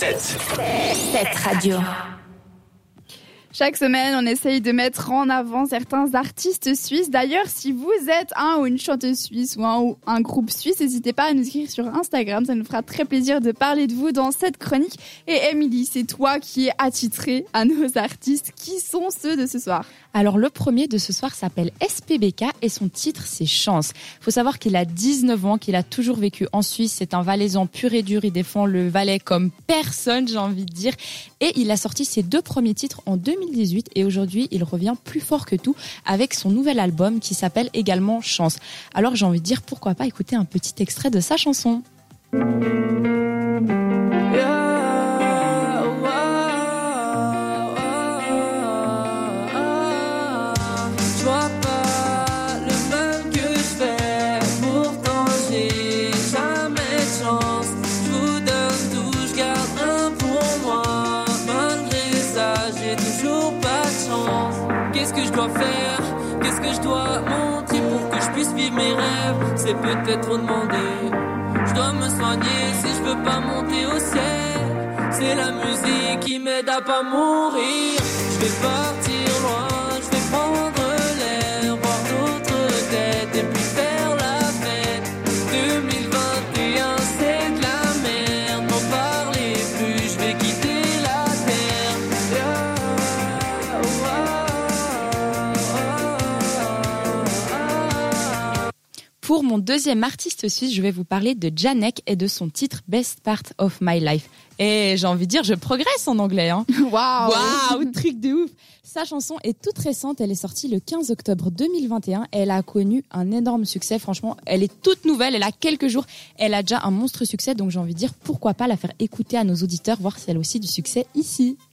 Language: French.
Cette radio. Chaque semaine, on essaye de mettre en avant certains artistes suisses. D'ailleurs, si vous êtes un ou une chanteuse suisse ou un groupe suisse, n'hésitez pas à nous écrire sur Instagram. Ça nous fera très plaisir de parler de vous dans cette chronique. Et Émilie, c'est toi qui es attitrée à nos artistes. Qui sont ceux de ce soir ? Alors le premier de ce soir s'appelle SPBK et son titre c'est Chance. Faut savoir qu'il a 19 ans, qu'il a toujours vécu en Suisse. C'est un Valaisan pur et dur. Il défend le Valais comme personne, j'ai envie de dire. Et il a sorti ses 2 premiers titres en 2018 et aujourd'hui il revient plus fort que tout avec son nouvel album qui s'appelle également Chance. Alors j'ai envie de dire pourquoi pas écouter un petit extrait de sa chanson. Qu'est-ce que je dois monter pour que je puisse vivre mes rêves? C'est peut-être trop demandé. Je dois me soigner si je veux pas monter au ciel. C'est la musique qui m'aide à pas mourir. Je vais partir loin, je vais prendre l'air, voir d'autres têtes et puis faire la fête. 2021 c'est de la merde, n'en parlez plus, je vais quitter la terre. Pour mon deuxième artiste suisse, je vais vous parler de Janek et de son titre Best Part of My Life. Et j'ai envie de dire, je progresse en anglais. Hein. Waouh, truc de ouf. Sa chanson est toute récente, elle est sortie le 15 octobre 2021 et elle a connu un énorme succès. Franchement, elle est toute nouvelle, elle a quelques jours, elle a déjà un monstre succès. Donc j'ai envie de dire, pourquoi pas la faire écouter à nos auditeurs, voir si elle a aussi du succès ici.